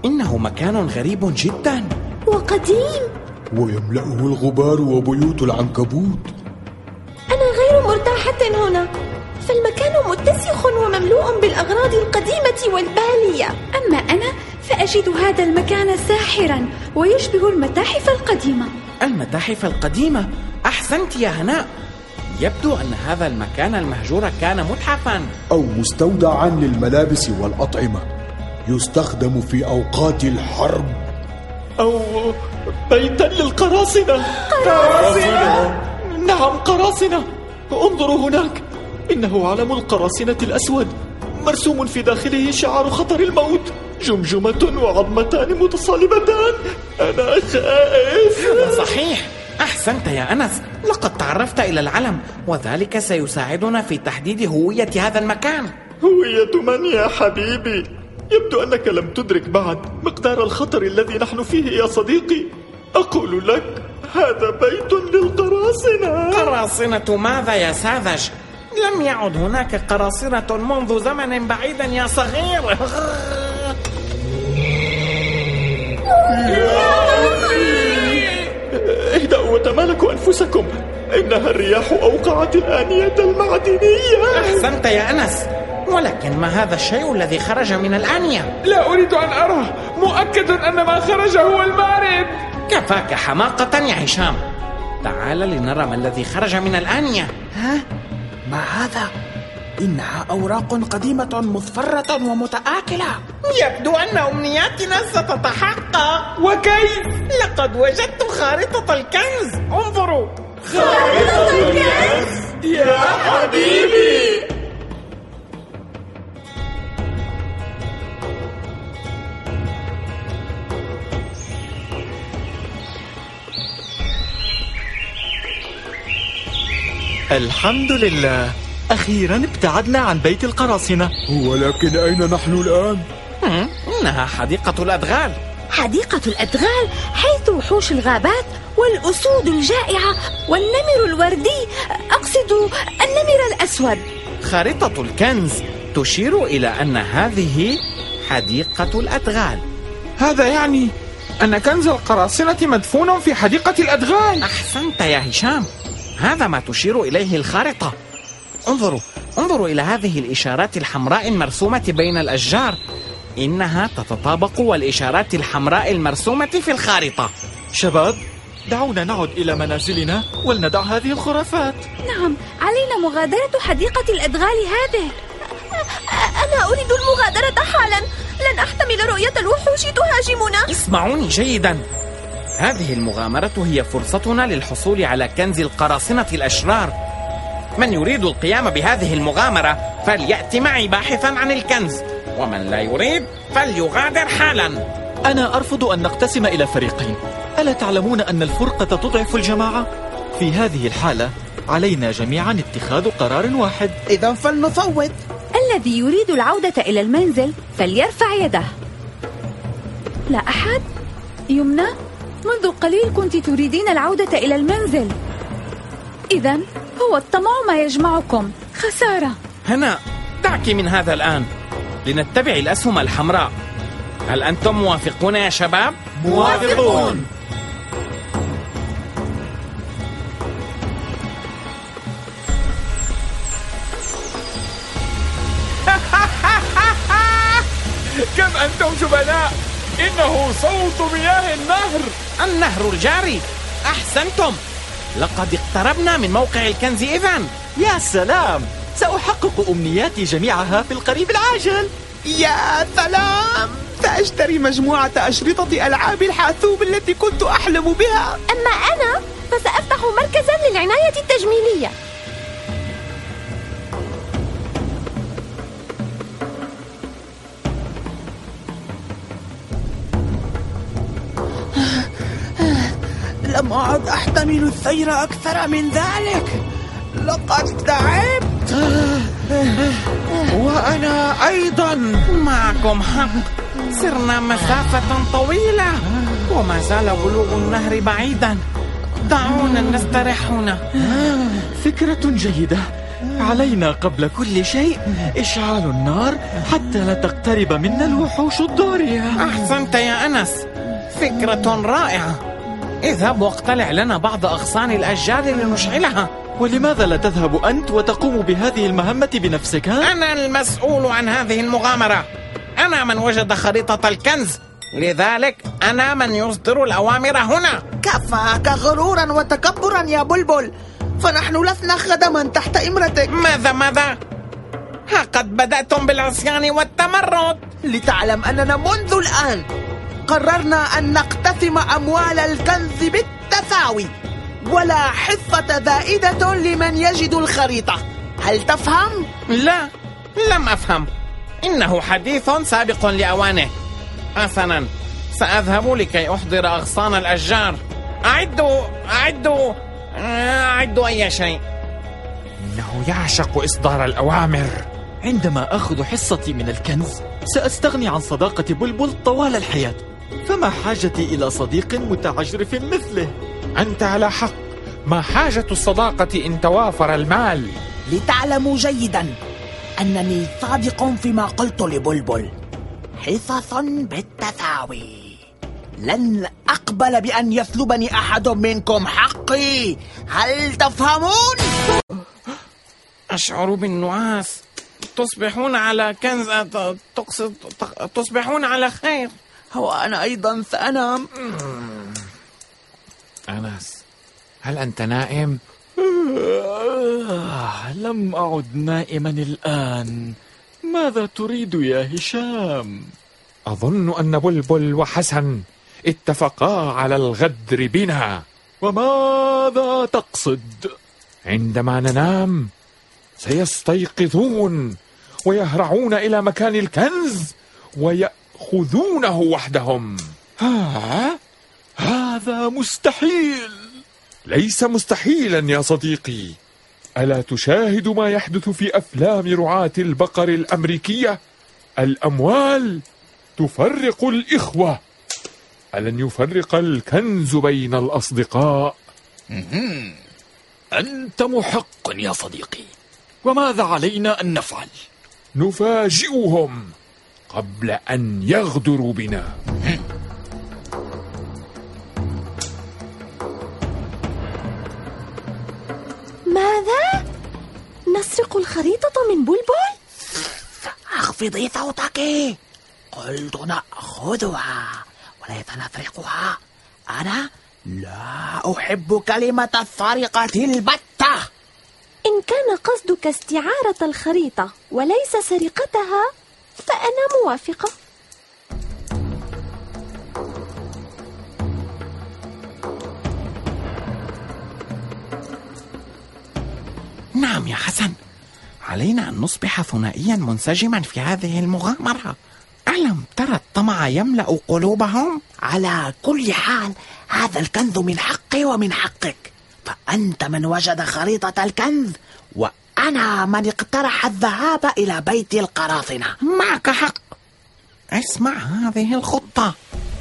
إنه مكان غريب جدا وقديم، ويملأه الغبار وبيوت العنكبوت. أنا غير مرتاحة هنا، فالمكان متسخ ومملوء بالأغراض القديمة والبالية. أما أنا فأجد هذا المكان ساحرا ويشبه المتاحف القديمة. المتاحف القديمة؟ أحسنت يا هناء. يبدو أن هذا المكان المهجور كان متحفا أو مستودعا للملابس والأطعمة، يستخدم في أوقات الحرب، أو بيتا للقراصنة. قراصنة؟ نعم قراصنة. انظروا هناك، إنه علم القراصنة الأسود، مرسوم في داخله شعار خطر الموت، جمجمة وعظمتان متصالبتان. أنا خائف. هذا صحيح. أحسنت يا أنس، لقد تعرفت إلى العلم، وذلك سيساعدنا في تحديد هوية هذا المكان. هوية من يا حبيبي؟ يبدو أنك لم تدرك بعد مقدار الخطر الذي نحن فيه يا صديقي. أقول لك، هذا بيت للقراصنة. قراصنة ماذا يا ساذج؟ لم يعد هناك قراصنة منذ زمن بعيد يا صغير. اهدأوا وتمالكوا أنفسكم، إنها الرياح أوقعت الآنية المعدنية. أحسنت يا أنس، ولكن ما هذا الشيء الذي خرج من الآنية؟ لا أريد أن أراه، مؤكد أن ما خرج هو المارد. كفاك حماقة يا هشام، تعال لنرى ما الذي خرج من الآنية. ها؟ ما هذا؟ إنها أوراق قديمة مصفرة ومتآكلة. يبدو أن أمنياتنا ستتحقق. وكيف؟ لقد وجدت خارطة الكنز، انظروا. خارطة الكنز يا حبيبي. الحمد لله، أخيرا ابتعدنا عن بيت القراصنة. ولكن أين نحن الآن؟ إنها حديقة الأدغال. حديقة الأدغال، حيث وحوش الغابات والأسود الجائعة والنمر الوردي، أقصد النمر الأسود. خارطة الكنز تشير إلى أن هذه حديقة الأدغال. هذا يعني أن كنز القراصنة مدفون في حديقة الأدغال. أحسنت يا هشام، هذا ما تشير إليه الخارطة. انظروا إلى هذه الإشارات الحمراء المرسومة بين الأشجار، إنها تتطابق والإشارات الحمراء المرسومة في الخارطة. شباب، دعونا نعد إلى منازلنا ولندع هذه الخرافات. نعم، علينا مغادرة حديقة الأدغال هذه. أنا أريد المغادرة حالا، لن أحتمل رؤية الوحوش تهاجمنا. اسمعوني جيدا، هذه المغامرة هي فرصتنا للحصول على كنز القراصنة الأشرار. من يريد القيام بهذه المغامرة فليأتي معي باحثا عن الكنز، ومن لا يريد فليغادر حالا. أنا أرفض أن نقتسم إلى فريقين. ألا تعلمون أن الفرقة تضعف الجماعة؟ في هذه الحالة علينا جميعا اتخاذ قرار واحد. إذا فلنفوض. الذي يريد العودة إلى المنزل فليرفع يده. لا أحد؟ يمنى، منذ قليل كنت تريدين العودة إلى المنزل. إذن هو الطمع ما يجمعكم. خسارة. هنا، دعك من هذا الآن، لنتبع الأسهم الحمراء. هل أنتم موافقون يا شباب؟ موافقون. كم أنتم جبناء! إنه صوت مياه النهر الجاري. أحسنتم، لقد اقتربنا من موقع الكنز إذن. يا سلام، سأحقق أمنياتي جميعها في القريب العاجل. يا سلام، سأشتري مجموعة أشرطة ألعاب الحاسوب التي كنت أحلم بها. أما أنا فسأفتح مركزا للعناية التجميلية. لم أعد أحتمل السير أكثر من ذلك، لقد تعبت. وأنا أيضا. معكم حق، سرنا مسافة طويلة وما زال بلوغ النهر بعيدا. دعونا نستريح هنا. فكرة جيدة، علينا قبل كل شيء إشعال النار حتى لا تقترب منا الوحوش الضارية. أحسنت يا أنس، فكرة رائعة. اذهب واقتلع لنا بعض أغصان الأشجار لنشعلها. ولماذا لا تذهب أنت وتقوم بهذه المهمة بنفسك؟ أنا المسؤول عن هذه المغامرة، أنا من وجد خريطة الكنز، لذلك أنا من يصدر الأوامر هنا. كفاك غرورا وتكبرا يا بلبل، فنحن لسنا خدما تحت إمرتك. ماذا؟ ها قد بدأتم بالعصيان والتمرد. لتعلم أننا منذ الآن قررنا أن نقتسم أموال الكنز بالتساوي، ولا حصة زائدة لمن يجد الخريطة. هل تفهم؟ لا، لم أفهم. إنه حديث سابق لأوانه. حسنا، سأذهب لكي أحضر أغصان الأشجار. أعدوا أي شيء. إنه يعشق إصدار الأوامر. عندما أخذ حصتي من الكنز سأستغني عن صداقة بلبل طوال الحياة، فما حاجتي إلى صديق متعجرف مثله. أنت على حق، ما حاجة الصداقة إن توافر المال؟ لتعلموا جيدا أنني صادق فيما قلت لبلبل، حصص بالتساوي. لن أقبل بأن يسلبني أحد منكم حقي. هل تفهمون؟ أشعر بالنعاس. تصبحون على كنز، تقصد تصبحون على خير. هو أنا أيضا سأنام. أنس، هل أنت نائم؟ لم أعد نائما الآن. ماذا تريد يا هشام؟ أظن أن بلبل وحسن اتفقا على الغدر بنا. وماذا تقصد؟ عندما ننام سيستيقظون ويهرعون إلى مكان الكنز ويأخذونه وحدهم. هذا مستحيل. ليس مستحيلا يا صديقي. ألا تشاهد ما يحدث في أفلام رعاة البقر الأمريكية؟ الأموال تفرق الإخوة، ألن يفرق الكنز بين الأصدقاء؟ أنت محق يا صديقي. وماذا علينا أن نفعل؟ نفاجئهم قبل أن يغدروا بنا. ماذا؟ نسرق الخريطة من بلبل؟ اخفضي صوتك. قلت نأخذها وليس نسرقها. أنا لا أحب كلمة السرقة البتة. إن كان قصدك استعارة الخريطة وليس سرقتها فأنا موافقة. نعم يا حسن، علينا أن نصبح ثنائيا منسجما في هذه المغامرة. ألم ترى الطمع يملأ قلوبهم؟ على كل حال هذا الكنز من حقي ومن حقك، فأنت من وجد خريطة الكنز وأنا من اقترح الذهاب إلى بيت القراصنة. معك حق. اسمع هذه الخطة.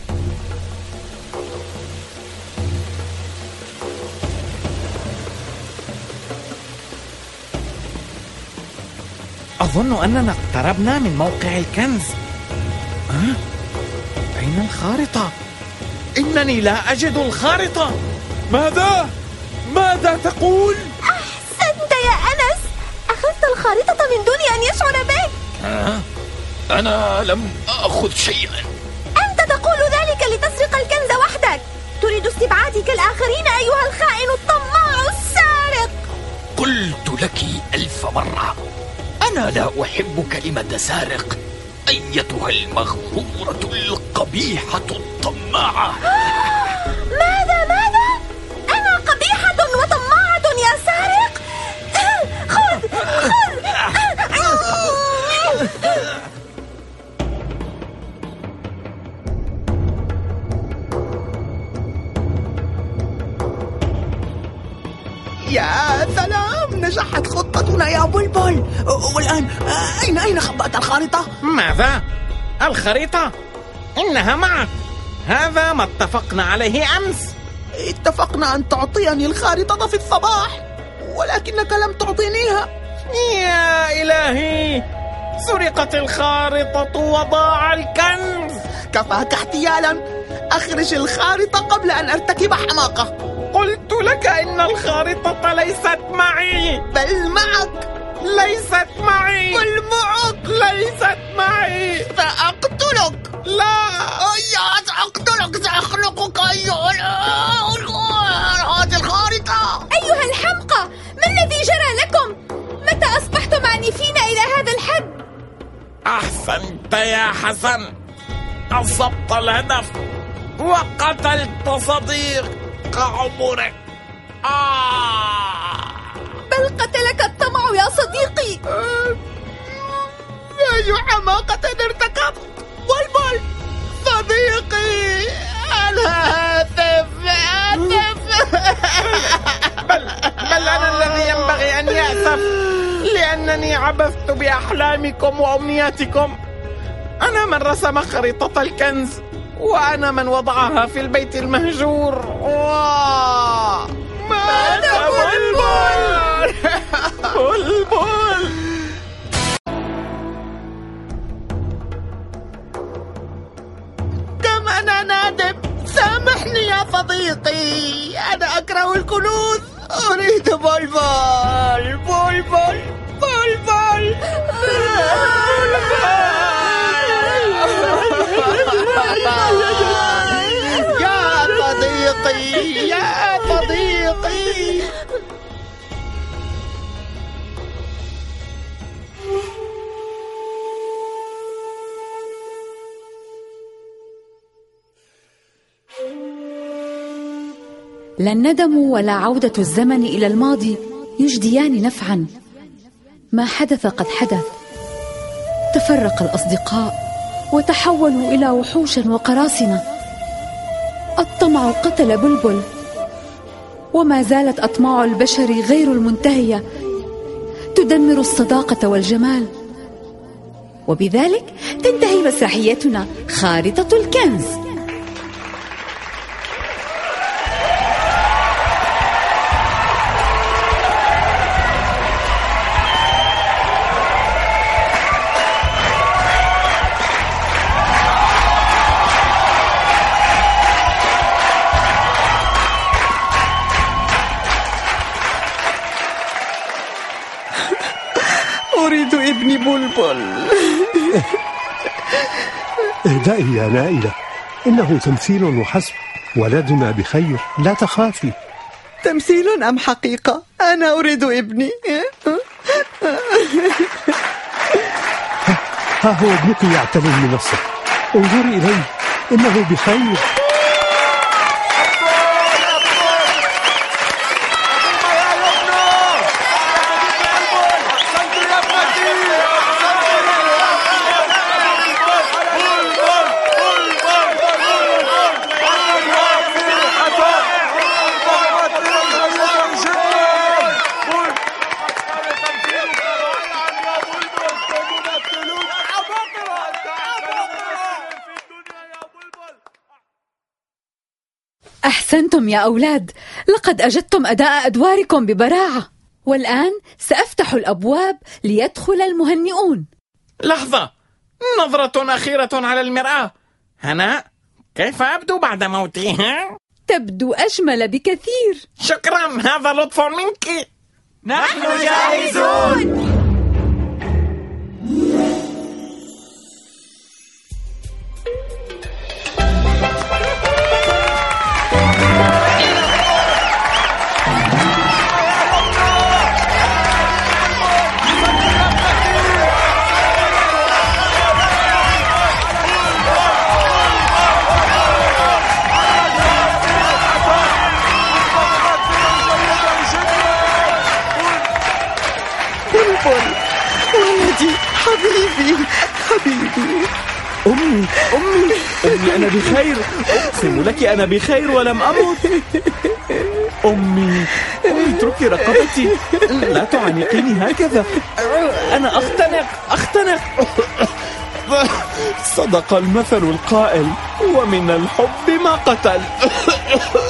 أظن أننا اقتربنا من موقع الكنز. أين الخارطة؟ إنني لا أجد الخارطة. ماذا تقول؟ أحسنت يا أنس، أخذت الخريطة من دون أن يشعر بك. أنا لم أخذ شيئا. أنت تقول ذلك لتسرق الكنز وحدك. تريد استبعادي كالآخرين أيها الخائن الطماع السارق. قلت لك 1000 مرة أنا لا أحب كلمة سارق، أيتها المغرورة القبيحة الطماعة. ماذا؟ أنا قبيحة وطماعة يا سارق؟ خذ. يا سلام، نجحت خطتنا يا بلبل. والآن أين خبأت الخريطة؟ ماذا؟ الخريطة؟ إنها معك. هذا ما اتفقنا عليه أمس. اتفقنا أن تعطيني الخريطة في الصباح، ولكنك لم تعطينيها. يا إلهي، سرقت الخارطة وضاع الكنز. كفاك احتيالا، أخرج الخارطة قبل أن أرتكب حماقة. قلت لك إن الخارطة ليست معي. بل معك. ليست معي. بل معك. ليست معي. سأقتلك. لا، سأقتلك، سأخنقك أيها هذه الخارطة. أيها الحمقى، ما الذي جرى لكم؟ متى أصبحتم عنيفين إلى هذا الحد؟ أحسنت يا حسن، أصبت الهدف وقتلت صديق عمرك. بل قتلك الطمع يا صديقي. أي حماقة ارتكبت. بلبل صديقي، الهاتف. بل أنا الذي ينبغي أن يأسف، لأنني عبثت بأحلامكم وأمنياتكم. أنا من رسم خريطة الكنز، وأنا من وضعها في البيت المهجور. مات بلبل. بلبل. كم أنا نادم، سامحني يا صديقي، أنا أكره الكنوز، أريد بلبل. بلبل بلبل يا صديقي، يا صديقي. لا الندم ولا عودة الزمن إلى الماضي يجديان نفعا. ما حدث قد حدث. تفرق الأصدقاء وتحولوا إلى وحوش وقراصنة. الطمع قتل بلبل، وما زالت أطماع البشر غير المنتهية تدمر الصداقة والجمال. وبذلك تنتهي مسرحيتنا خارطة الكنز. أريد ابني بلبل. اهدئي يا نائلة، إنه تمثيل وحسب، ولدنا بخير، لا تخافي. تمثيل أم حقيقة؟ أنا أريد ابني. ها هو ابنك يعتلي المنصة، انظري إليه، إنه بخير. أحسنتم يا أولاد، لقد أجدتم أداء أدواركم ببراعة. والآن سأفتح الأبواب ليدخل المهنئون. لحظة، نظرة أخيرة على المرآة. هناء، كيف أبدو بعد موتي؟ تبدو أجمل بكثير. شكرا، هذا لطف منك. نحن جاهزون. ولدي، حبيبي حبيبي. أمي أنا بخير، أقسم لك أنا بخير ولم أمت. أمي اتركي رقبتي، لا تعانقيني هكذا، أنا أختنق. صدق المثل القائل: ومن الحب ما قتل.